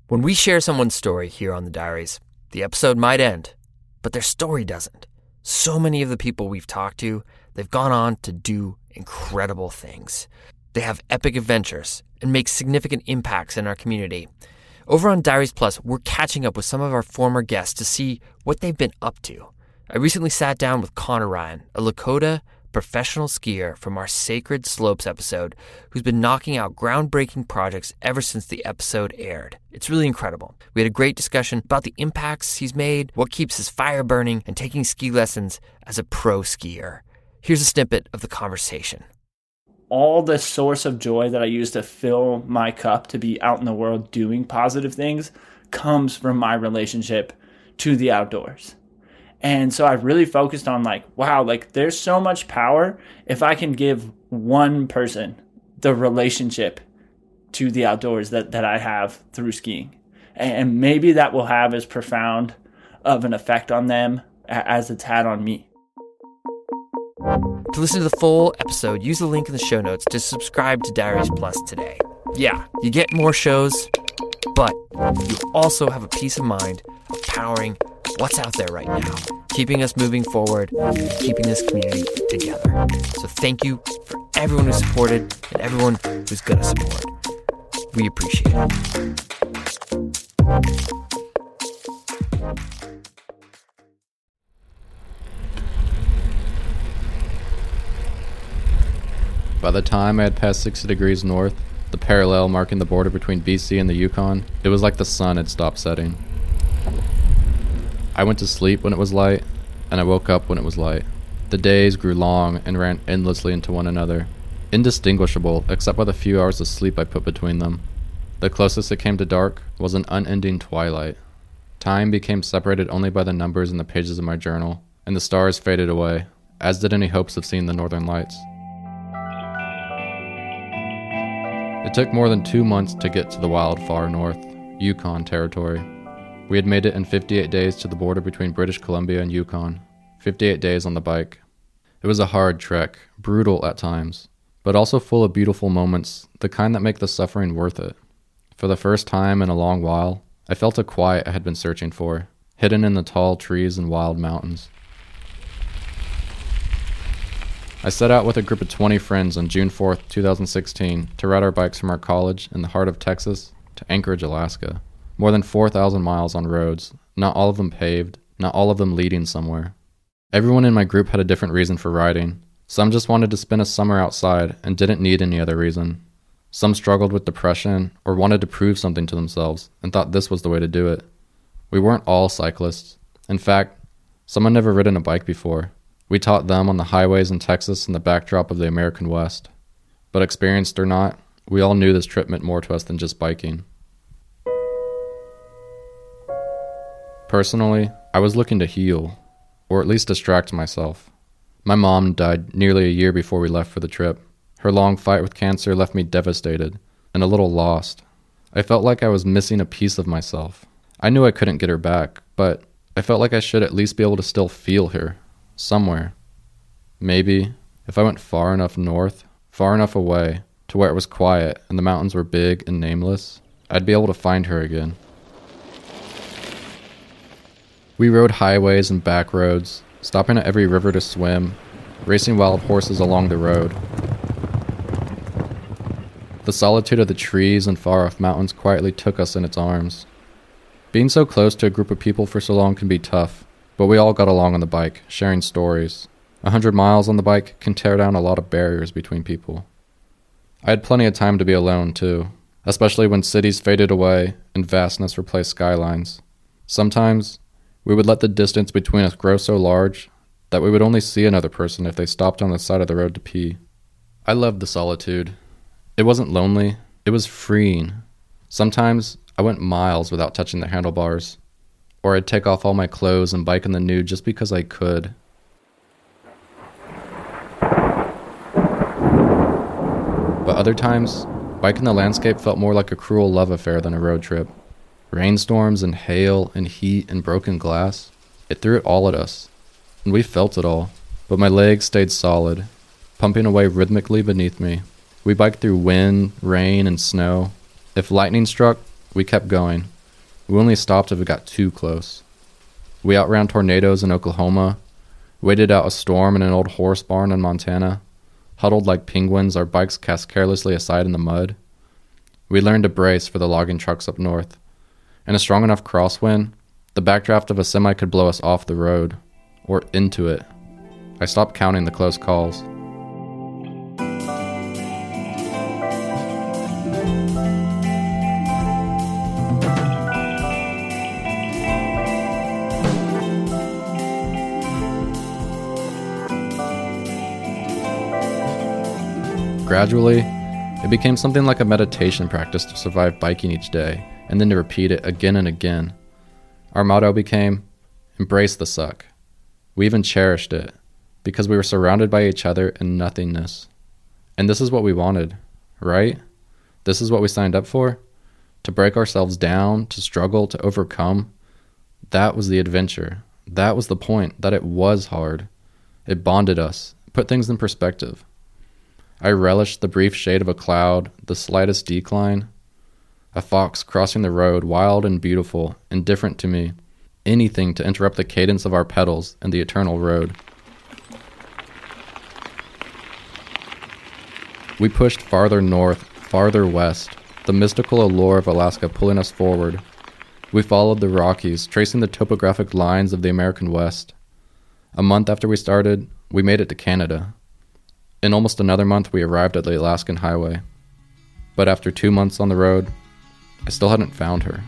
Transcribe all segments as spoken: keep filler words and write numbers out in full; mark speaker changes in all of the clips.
Speaker 1: When we share someone's story here on the Diaries, the episode might end, but their story doesn't. So many of the people we've talked to, they've gone on to do incredible things. They have epic adventures and make significant impacts in our community. Over on Diaries Plus, we're catching up with some of our former guests to see what they've been up to. I recently sat down with Connor Ryan, a Lakota professional skier from our Sacred Slopes episode, who's been knocking out groundbreaking projects ever since the episode aired. It's really incredible. We had a great discussion about the impacts he's made, what keeps his fire burning, and taking ski lessons as a pro skier. Here's a snippet of the conversation.
Speaker 2: All the source of joy that I use to fill my cup to be out in the world doing positive things comes from my relationship to the outdoors. And so I really focused on like, wow, like there's so much power if I can give one person the relationship to the outdoors that, that I have through skiing. And maybe that will have as profound of an effect on them as it's had on me.
Speaker 1: To listen to the full episode, use the link in the show notes to subscribe to Diaries Plus today. Yeah, you get more shows, but you also have a peace of mind of powering what's out there right now, keeping us moving forward, keeping this community together. So thank you for everyone who supported and everyone who's going to support. We appreciate it.
Speaker 3: By the time I had passed sixty degrees north, the parallel marking the border between B C and the Yukon, it was like the sun had stopped setting. I went to sleep when it was light, and I woke up when it was light. The days grew long and ran endlessly into one another, indistinguishable except by the few hours of sleep I put between them. The closest it came to dark was an unending twilight. Time became separated only by the numbers in the pages of my journal, and the stars faded away, as did any hopes of seeing the northern lights. It took more than two months to get to the wild far north, Yukon territory. We had made it in fifty-eight days to the border between British Columbia and Yukon. fifty-eight days on the bike. It was a hard trek, brutal at times, but also full of beautiful moments, the kind that make the suffering worth it. For the first time in a long while, I felt a quiet I had been searching for, hidden in the tall trees and wild mountains. I set out with a group of twenty friends on June fourth, twenty sixteen to ride our bikes from our college in the heart of Texas to Anchorage, Alaska. More than four thousand miles on roads, not all of them paved, not all of them leading somewhere. Everyone in my group had a different reason for riding. Some just wanted to spend a summer outside and didn't need any other reason. Some struggled with depression or wanted to prove something to themselves and thought this was the way to do it. We weren't all cyclists. In fact, some had never ridden a bike before. We taught them on the highways in Texas in the backdrop of the American West. But experienced or not, we all knew this trip meant more to us than just biking. Personally, I was looking to heal, or at least distract myself. My mom died nearly a year before we left for the trip. Her long fight with cancer left me devastated and a little lost. I felt like I was missing a piece of myself. I knew I couldn't get her back, but I felt like I should at least be able to still feel her, somewhere. Maybe, if I went far enough north, far enough away, to where it was quiet and the mountains were big and nameless, I'd be able to find her again. We rode highways and back roads, stopping at every river to swim, racing wild horses along the road. The solitude of the trees and far-off mountains quietly took us in its arms. Being so close to a group of people for so long can be tough, but we all got along on the bike, sharing stories. A hundred miles on the bike can tear down a lot of barriers between people. I had plenty of time to be alone, too, especially when cities faded away and vastness replaced skylines. Sometimes, we would let the distance between us grow so large that we would only see another person if they stopped on the side of the road to pee. I loved the solitude. It wasn't lonely, it was freeing. Sometimes I went miles without touching the handlebars, or I'd take off all my clothes and bike in the nude just because I could. But other times, biking the landscape felt more like a cruel love affair than a road trip. Rainstorms and hail and heat and broken glass, it threw it all at us, and we felt it all. But my legs stayed solid, pumping away rhythmically beneath me. We biked through wind, rain, and snow. If lightning struck, we kept going. We only stopped if it got too close. We outran tornadoes in Oklahoma, waited out a storm in an old horse barn in Montana, huddled like penguins, our bikes cast carelessly aside in the mud. We learned to brace for the logging trucks up north. In a strong enough crosswind, the backdraft of a semi could blow us off the road, or into it. I stopped counting the close calls. Gradually, it became something like a meditation practice to survive biking each day, and then to repeat it again and again. Our motto became, embrace the suck. We even cherished it, because we were surrounded by each other in nothingness. And this is what we wanted, right? This is what we signed up for? To break ourselves down, to struggle, to overcome. That was the adventure. That was the point, that it was hard. It bonded us, put things in perspective. I relished the brief shade of a cloud, the slightest decline. A fox crossing the road, wild and beautiful, indifferent to me. Anything to interrupt the cadence of our pedals and the eternal road. We pushed farther north, farther west, the mystical allure of Alaska pulling us forward. We followed the Rockies, tracing the topographic lines of the American West. A month after we started, we made it to Canada. In almost another month, we arrived at the Alaskan Highway. But after two months on the road, I still hadn't found her.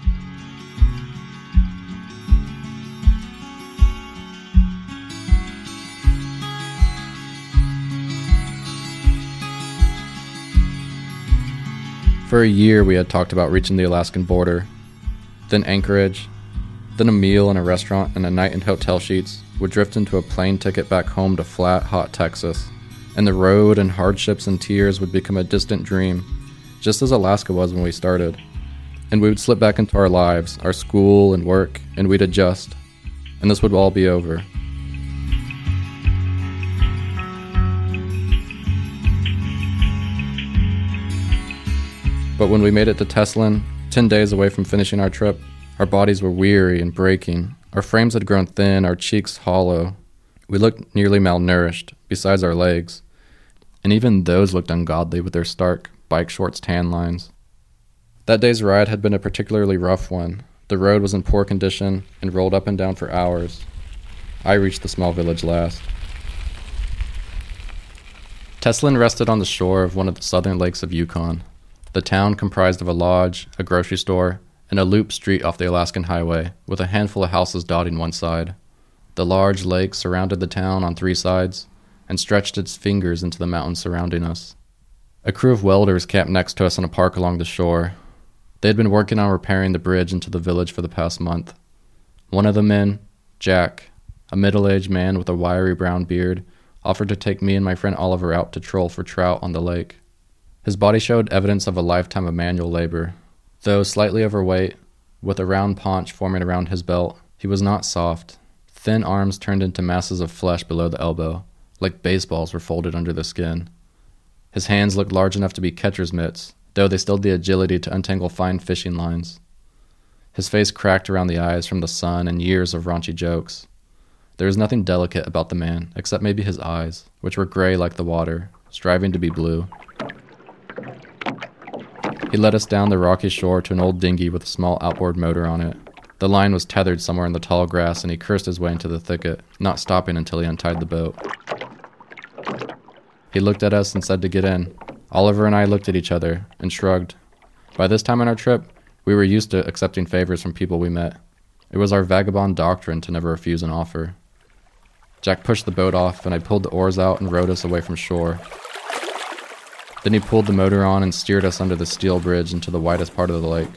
Speaker 3: For a year, we had talked about reaching the Alaskan border, then Anchorage, then a meal in a restaurant and a night in hotel sheets would drift into a plane ticket back home to flat, hot Texas. And the road and hardships and tears would become a distant dream, just as Alaska was when we started. And we would slip back into our lives, our school and work, and we'd adjust. And this would all be over. But when we made it to Teslin, ten days away from finishing our trip, our bodies were weary and breaking. Our frames had grown thin, our cheeks hollow. We looked nearly malnourished, besides our legs. And even those looked ungodly with their stark, bike shorts tan lines. That day's ride had been a particularly rough one. The road was in poor condition and rolled up and down for hours. I reached the small village last. Teslin rested on the shore of one of the southern lakes of Yukon. The town comprised of a lodge, a grocery store, and a loop street off the Alaskan Highway, with a handful of houses dotting one side. The large lake surrounded the town on three sides, and stretched its fingers into the mountains surrounding us. A crew of welders camped next to us in a park along the shore. They had been working on repairing the bridge into the village for the past month. One of the men, Jack, a middle-aged man with a wiry brown beard, offered to take me and my friend Oliver out to troll for trout on the lake. His body showed evidence of a lifetime of manual labor. Though slightly overweight, with a round paunch forming around his belt, he was not soft. Thin arms turned into masses of flesh below the elbow, like baseballs were folded under the skin. His hands looked large enough to be catcher's mitts, though they still had the agility to untangle fine fishing lines. His face cracked around the eyes from the sun and years of raunchy jokes. There was nothing delicate about the man, except maybe his eyes, which were gray like the water, striving to be blue. He led us down the rocky shore to an old dinghy with a small outboard motor on it. The line was tethered somewhere in the tall grass, and he cursed his way into the thicket, not stopping until he untied the boat. He looked at us and said to get in. Oliver and I looked at each other and shrugged. By this time on our trip, we were used to accepting favors from people we met. It was our vagabond doctrine to never refuse an offer. Jack pushed the boat off, and I pulled the oars out and rowed us away from shore. Then he pulled the motor on and steered us under the steel bridge into the widest part of the lake.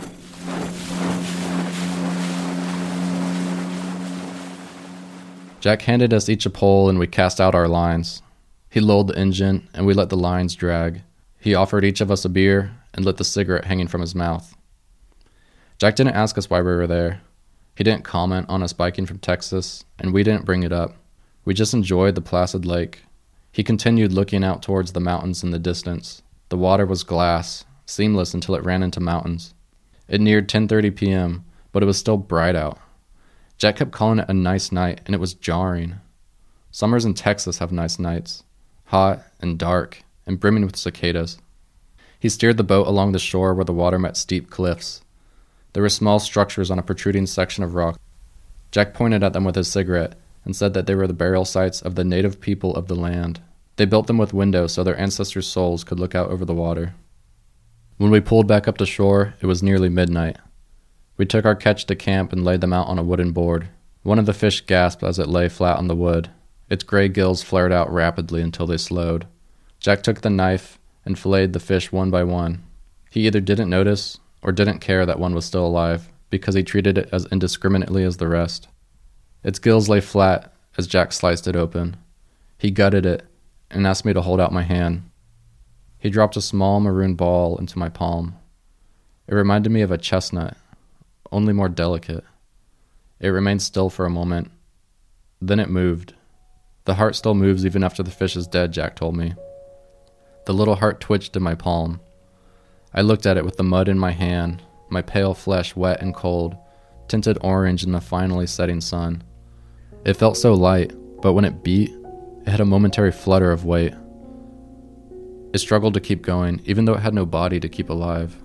Speaker 3: Jack handed us each a pole, and we cast out our lines. He lulled the engine, and we let the lines drag. He offered each of us a beer and lit the cigarette hanging from his mouth. Jack didn't ask us why we were there. He didn't comment on us biking from Texas, and we didn't bring it up. We just enjoyed the placid lake. He continued looking out towards the mountains in the distance. The water was glass, seamless until it ran into mountains. It neared ten thirty p.m., but it was still bright out. Jack kept calling it a nice night, and it was jarring. Summers in Texas have nice nights, hot and dark and brimming with cicadas. He steered the boat along the shore where the water met steep cliffs. There were small structures on a protruding section of rock. Jack pointed at them with his cigarette and said that they were the burial sites of the native people of the land. They built them with windows so their ancestors' souls could look out over the water. When we pulled back up to shore, it was nearly midnight. We took our catch to camp and laid them out on a wooden board. One of the fish gasped as it lay flat on the wood. Its gray gills flared out rapidly until they slowed. Jack took the knife and filleted the fish one by one. He either didn't notice or didn't care that one was still alive, because he treated it as indiscriminately as the rest. Its gills lay flat as Jack sliced it open. He gutted it and asked me to hold out my hand. He dropped a small maroon ball into my palm. It reminded me of a chestnut, only more delicate. It remained still for a moment. Then it moved. The heart still moves even after the fish is dead, Jack told me. The little heart twitched in my palm. I looked at it with the mud in my hand, my pale flesh wet and cold, tinted orange in the finally setting sun. It felt so light, but when it beat, it had a momentary flutter of weight. It struggled to keep going, even though it had no body to keep alive.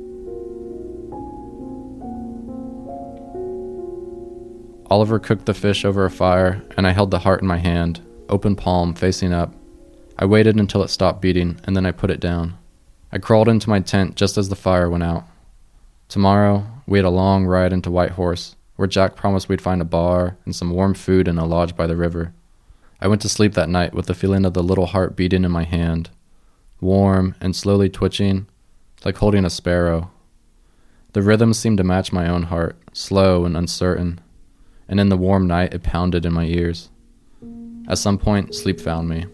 Speaker 3: Oliver cooked the fish over a fire, and I held the heart in my hand, open palm, facing up. I waited until it stopped beating, and then I put it down. I crawled into my tent just as the fire went out. Tomorrow, we had a long ride into Whitehorse, where Jack promised we'd find a bar and some warm food in a lodge by the river. I went to sleep that night with the feeling of the little heart beating in my hand, warm and slowly twitching, like holding a sparrow. The rhythm seemed to match my own heart, slow and uncertain, and in the warm night it pounded in my ears. At some point, sleep found me.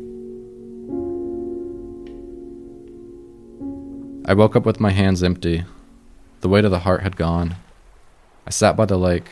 Speaker 3: I woke up with my hands empty. The weight of the heart had gone. I sat by the lake.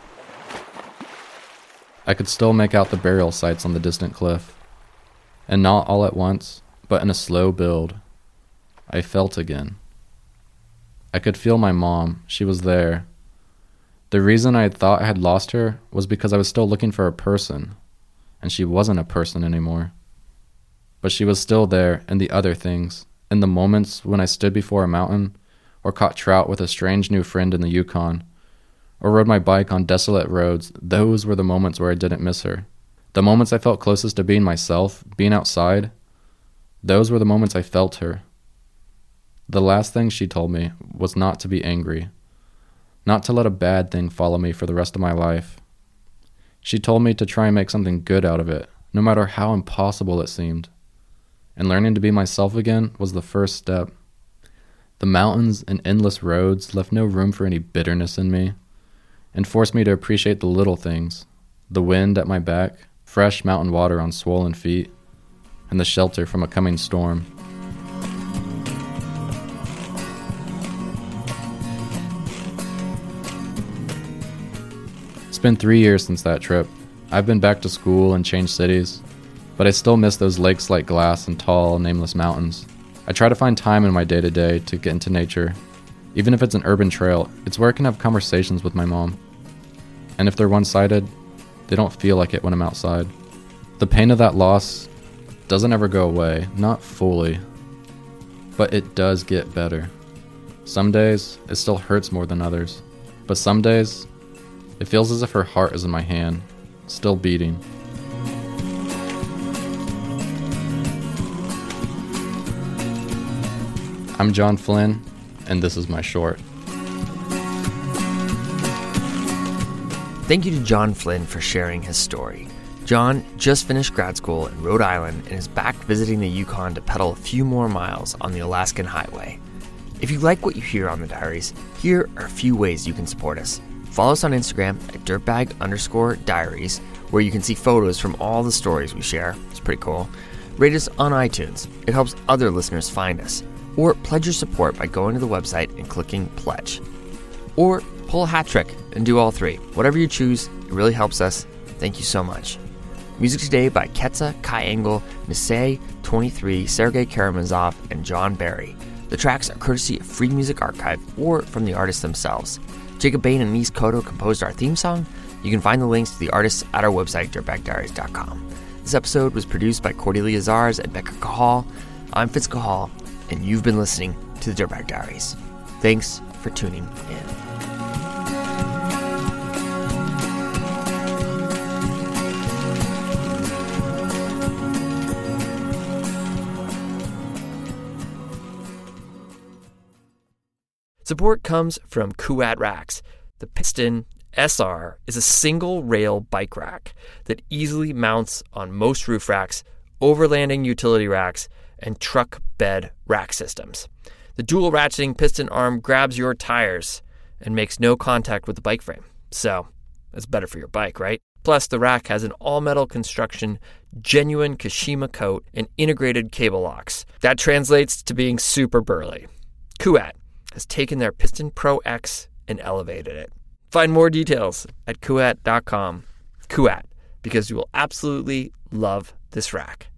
Speaker 3: I could still make out the burial sites on the distant cliff. And not all at once, but in a slow build, I felt again. I could feel my mom. She was there. The reason I had thought I had lost her was because I was still looking for a person, and she wasn't a person anymore. But she was still there in the other things, in the moments when I stood before a mountain, or caught trout with a strange new friend in the Yukon, or rode my bike on desolate roads. Those were the moments where I didn't miss her. The moments I felt closest to being myself, being outside, those were the moments I felt her. The last thing she told me was not to be angry, not to let a bad thing follow me for the rest of my life. She told me to try and make something good out of it, no matter how impossible it seemed. And learning to be myself again was the first step. The mountains and endless roads left no room for any bitterness in me, and forced me to appreciate the little things, the wind at my back, fresh mountain water on swollen feet, and the shelter from a coming storm. It's been three years since that trip. I've been back to school and changed cities, but I still miss those lakes like glass and tall, nameless mountains. I try to find time in my day-to-day to get into nature. Even if it's an urban trail, it's where I can have conversations with my mom. And if they're one-sided, they don't feel like it when I'm outside. The pain of that loss doesn't ever go away, not fully, but it does get better. Some days, it still hurts more than others, but some days, it feels as if her heart is in my hand, still beating. I'm John Flynn, and this is my short.
Speaker 1: Thank you to John Flynn for sharing his story. John just finished grad school in Rhode Island and is back visiting the Yukon to pedal a few more miles on the Alaskan Highway. If you like what you hear on the Diaries, here are a few ways you can support us. Follow us on Instagram at dirtbag underscore diaries, where you can see photos from all the stories we share. It's pretty cool. Rate us on iTunes. It helps other listeners find us. Or pledge your support by going to the website and clicking Pledge. Or pull a hat trick and do all three. Whatever you choose, it really helps us. Thank you so much. Music today by Ketsa, Kai Engel, Nisei, twenty-three, Sergei Karamazov, and John Barry. The tracks are courtesy of Free Music Archive or from the artists themselves. Jacob Bain and Mies Cotto composed our theme song. You can find the links to the artists at our website, dirtbag diaries dot com. This episode was produced by Cordelia Zars and Becca Cahal. I'm Fitz Cahal, and you've been listening to the Dirtbag Diaries. Thanks for tuning in. Support comes from Kuat Racks. The Piston S R is a single-rail bike rack that easily mounts on most roof racks, overlanding utility racks, and truck bed rack systems. The dual ratcheting piston arm grabs your tires and makes no contact with the bike frame. So, it's better for your bike, right? Plus, the rack has an all-metal construction, genuine Kashima coat, and integrated cable locks. That translates to being super burly. Kuat has taken their Piston Pro X and elevated it. Find more details at kuat dot com. Kuat, because you will absolutely love this rack.